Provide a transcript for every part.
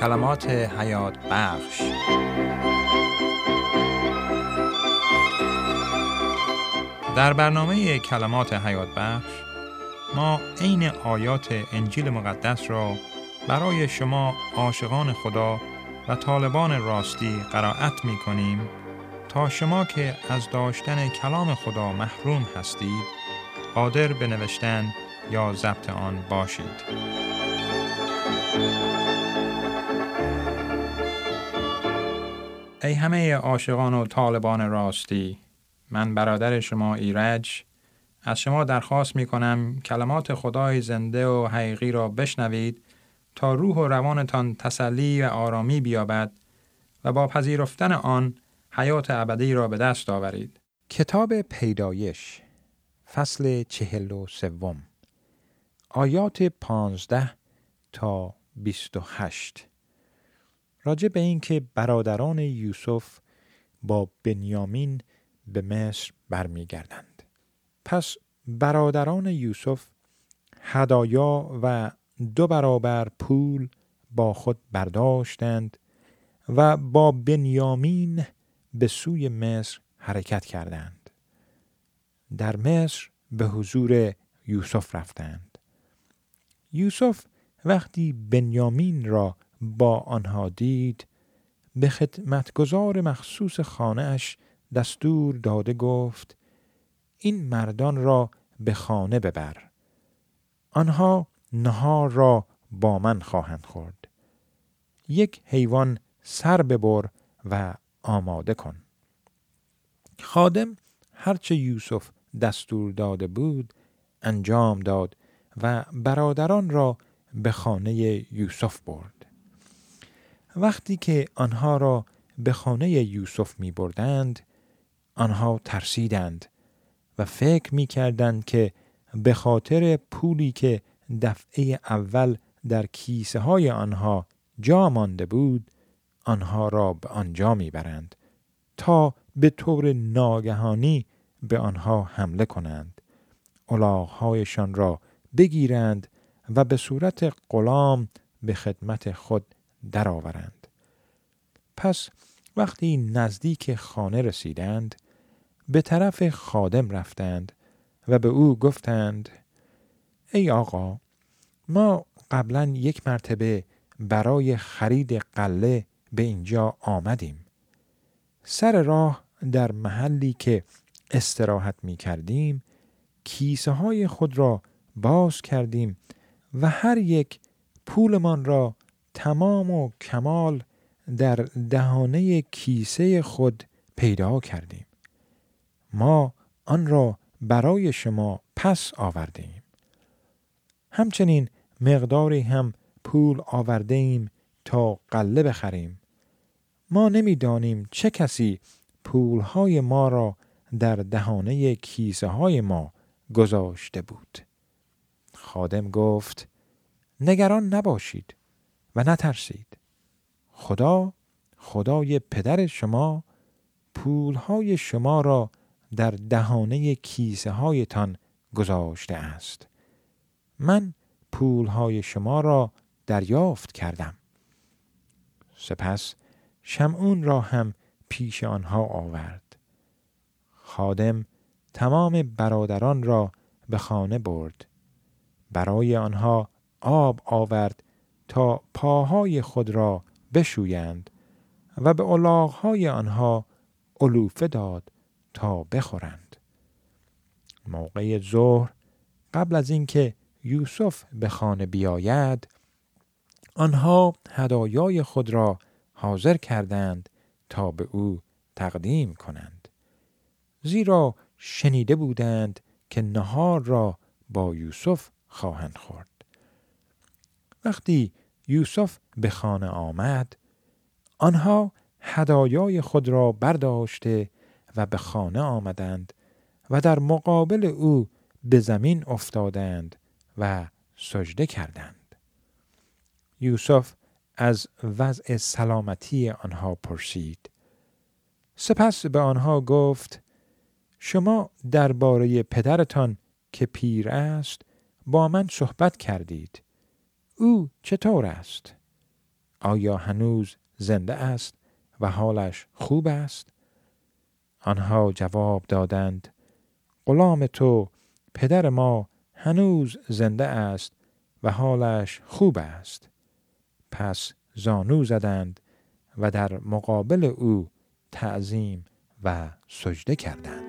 کلمات حیات بخش. در برنامه کلمات حیات بخش ما عین آیات انجیل مقدس را برای شما عاشقان خدا و طالبان راستی قرائت می کنیم تا شما که از داشتن کلام خدا محروم هستید قادر به نوشتن یا ضبط آن باشید. ای همه عاشقان و طالبان راستی، من برادر شما ایرج از شما درخواست می کنم کلمات خدای زنده و حقیقی را بشنوید تا روح و روانتان تسلی و آرامی بیابد و با پذیرفتن آن حیات ابدی را به دست آورید. کتاب پیدایش فصل 43 آیات 15 تا 28 راجع به این که برادران یوسف با بنیامین به مصر برمیگردند. پس برادران یوسف هدایا و 2 برابر پول با خود برداشتند و با بنیامین به سوی مصر حرکت کردند. در مصر به حضور یوسف رفتند. یوسف وقتی بنیامین را با آنها دید به خدمتگزار مخصوص خانه‌اش دستور داده گفت این مردان را به خانه ببر. آنها نهار را با من خواهند خورد. یک حیوان سر ببر و آماده کن. خادم هرچه یوسف دستور داده بود انجام داد و برادران را به خانه یوسف برد. وقتی که آنها را به خانه یوسف می بردند آنها ترسیدند و فکر می کردند که به خاطر پولی که دفعه اول در کیسه های آنها جا مانده بود آنها را به آنجا می برند تا به طور ناگهانی به آنها حمله کنند، الاغ‌هایشان را بگیرند و به صورت غلام به خدمت خود درآورند. پس وقتی نزدیک خانه رسیدند به طرف خادم رفتند و به او گفتند ای آقا، ما قبلا یک مرتبه برای خرید غله به اینجا آمدیم. سر راه در محلی که استراحت می کردیم کیسه های خود را باز کردیم و هر یک پولمان را تمام و کمال در دهانه کیسه خود پیدا کردیم. ما آن را برای شما پس آوردیم. همچنین مقداری هم پول آوردیم تا غله بخریم. ما نمی‌دانیم چه کسی پولهای ما را در دهانه کیسه های ما گذاشته بود. خادم گفت نگران نباشید و نترسید. خدای پدر شما پولهای شما را در دهانه کیسه هایتان گذاشته است. من پولهای شما را دریافت کردم. سپس شمعون را هم پیش آنها آورد. خادم تمام برادران را به خانه برد. برای آنها آب آورد تا پاهای خود را بشویند و به الاغ‌های آنها علوفه داد تا بخورند. موقع ظهر قبل از اینکه یوسف به خانه بیاید آنها هدایای خود را حاضر کردند تا به او تقدیم کنند، زیرا شنیده بودند که نهار را با یوسف خواهند خورد. وقتی یوسف به خانه آمد آنها هدایای خود را برداشته و به خانه آمدند و در مقابل او به زمین افتادند و سجده کردند. یوسف از وضع سلامتی آنها پرسید. سپس به آنها گفت شما درباره پدرتان که پیر است با من صحبت کردید. او چطور است؟ آیا هنوز زنده است و حالش خوب است؟ آنها جواب دادند: غلام تو پدر ما هنوز زنده است و حالش خوب است. پس زانو زدند و در مقابل او تعظیم و سجده کردند.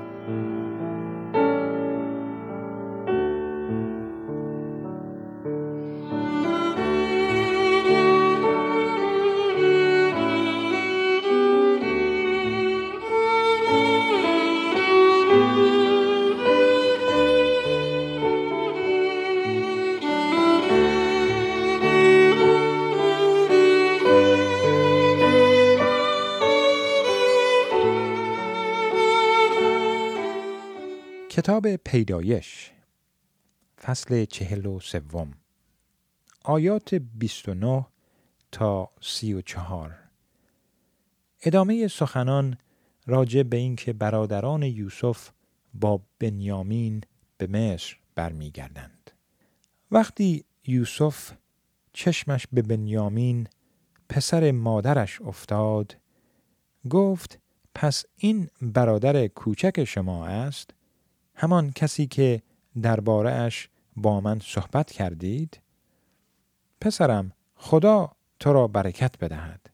کتاب پیدایش فصل 43 آیات 29 تا 34. ادامه سخنان راجع به این که برادران یوسف با بنیامین به مصر برمیگردند. وقتی یوسف چشمش به بنیامین پسر مادرش افتاد، گفت: پس این برادر کوچک شما است، همان کسی که درباره اش با من صحبت کردید؟ پسرم، خدا تو را برکت بدهد.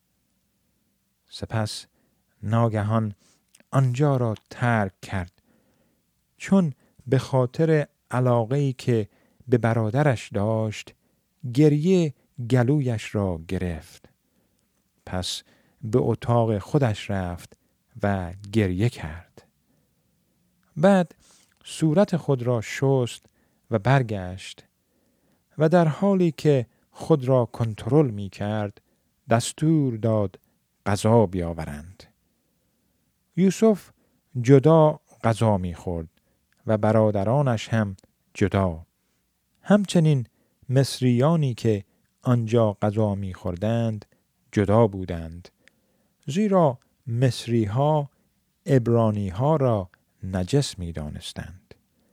سپس ناگهان آنجا را ترک کرد، چون به خاطر علاقه‌ای که به برادرش داشت گریه گلویش را گرفت. پس به اتاق خودش رفت و گریه کرد. بعد صورت خود را شست و برگشت و در حالی که خود را کنترل می کرد دستور داد غذا بیاورند. یوسف جدا غذا می خورد و برادرانش هم جدا. همچنین مصریانی که آنجا غذا می خوردند جدا بودند، زیرا مصری ها عبرانی ها را نجس می دانستند.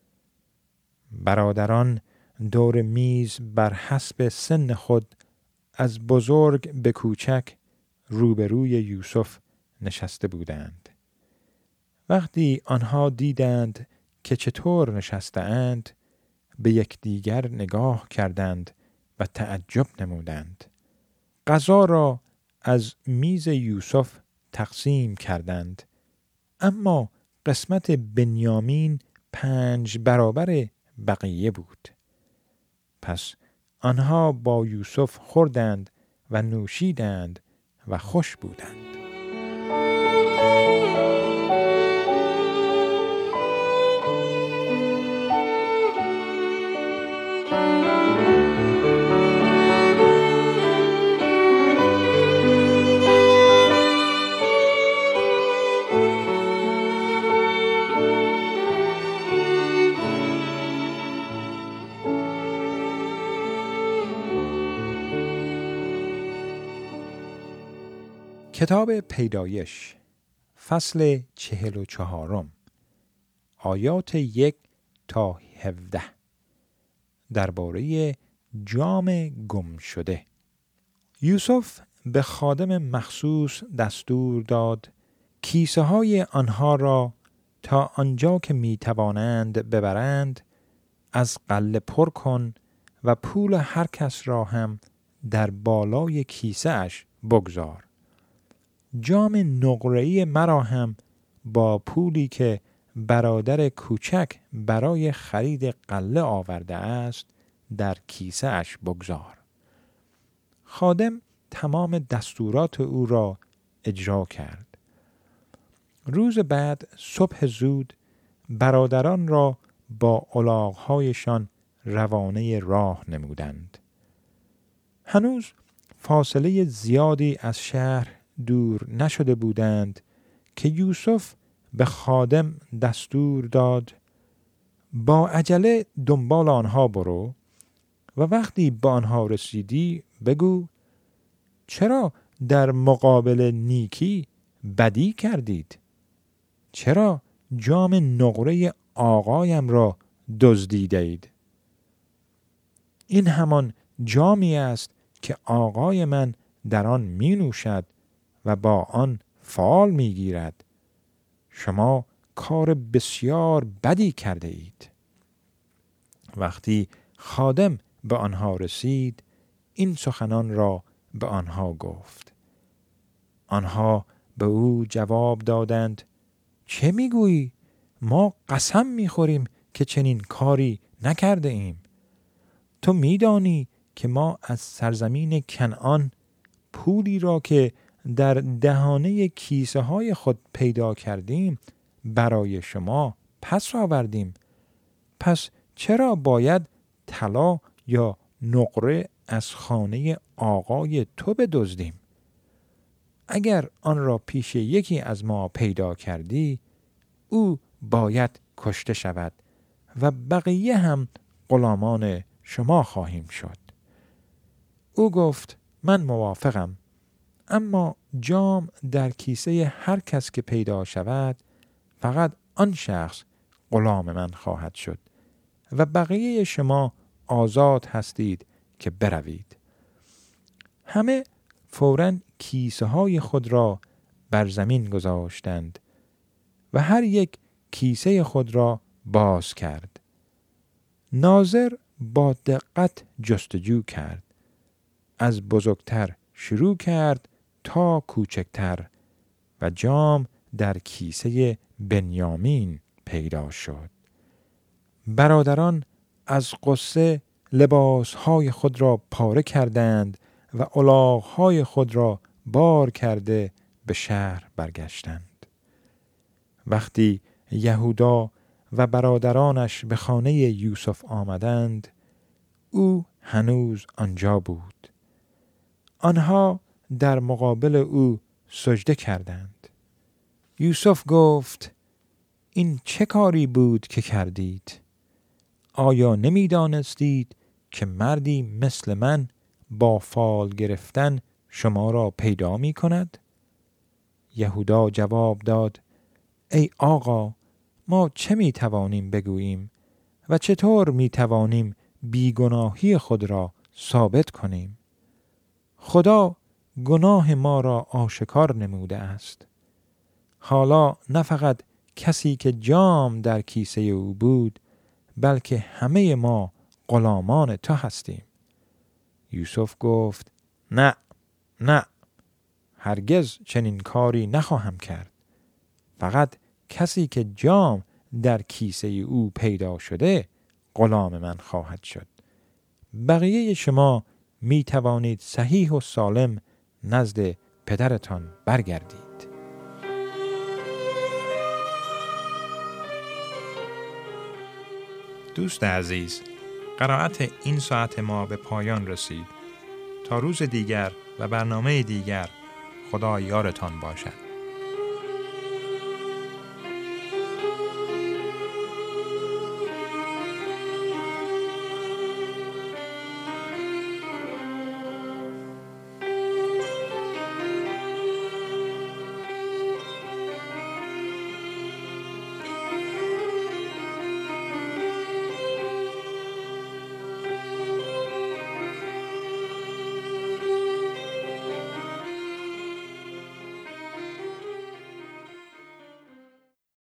برادران دور میز بر حسب سن خود از بزرگ به کوچک روبروی یوسف نشسته بودند. وقتی آنها دیدند که چطور نشسته‌اند، به یکدیگر نگاه کردند و تعجب نمودند. غذا را از میز یوسف تقسیم کردند، اما قسمت بنیامین 5 برابر بقیه بود. پس آنها با یوسف خوردند و نوشیدند و خوش بودند. کتاب پیدایش فصل 44 آیات 1 تا 17 درباره جام گم شده. یوسف به خادم مخصوص دستور داد کیسه های آنها را تا آنجا که می توانند ببرند از غله پر کن و پول هر کس را هم در بالای کیسه اش بگذار. جام نقره‌ای مرا هم با پولی که برادر کوچک برای خرید غله آورده است در کیسه اش بگذار. خادم تمام دستورات او را اجرا کرد. روز بعد صبح زود برادران را با الاغ‌هایشان روانه راه نمودند. هنوز فاصله زیادی از شهر دور نشده بودند که یوسف به خادم دستور داد با عجله دنبال آنها برو و وقتی به آنها رسیدی بگو چرا در مقابل نیکی بدی کردید؟ چرا جام نقره آقایم را دزدیدید؟ این همان جامی است که آقای من در آن می نوشد و با آن فال می گیرد. شما کار بسیار بدی کرده اید. وقتی خادم به آنها رسید، این سخنان را به آنها گفت. آنها به او جواب دادند: چه میگویی؟ ما قسم میخوریم که چنین کاری نکرده ایم. تو میدانی که ما از سرزمین کنعان پولی را که در دهانه کیسه های خود پیدا کردیم برای شما پس آوردیم. پس چرا باید طلا یا نقره از خانه آقای تو بدزدیم؟ اگر آن را پیش یکی از ما پیدا کردی، او باید کشته شود و بقیه هم غلامان شما خواهیم شد. او گفت: من موافقم، اما جام در کیسه هر کس که پیدا شود فقط آن شخص غلام من خواهد شد و بقیه شما آزاد هستید که بروید. همه فوراً کیسه های خود را بر زمین گذاشتند و هر یک کیسه خود را باز کرد. ناظر با دقت جستجو کرد. از بزرگتر شروع کرد تا کوچکتر و جام در کیسه بنیامین پیدا شد. برادران از غصه لباسهای خود را پاره کردند و الاغ‌های خود را بار کرده به شهر برگشتند. وقتی یهودا و برادرانش به خانه یوسف آمدند، او هنوز آنجا بود. آنها در مقابل او سجده کردند. یوسف گفت: این چه کاری بود که کردید؟ آیا نمی دانستید که مردی مثل من با فال گرفتن شما را پیدا می کند؟ یهودا جواب داد: ای آقا، ما چه می توانیم بگوییم و چطور می توانیم بیگناهی خود را ثابت کنیم؟ خدا گناه ما را آشکار نموده است. حالا نه فقط کسی که جام در کیسه او بود، بلکه همه ما غلامان تو هستیم. یوسف گفت: نه، هرگز چنین کاری نخواهم کرد. فقط کسی که جام در کیسه او پیدا شده غلام من خواهد شد. بقیه شما می توانید صحیح و سالم نزد پدرتان برگردید. دوست عزیز، قرائت این ساعت ما به پایان رسید. تا روز دیگر و برنامه دیگر، خدا یارتان باشد.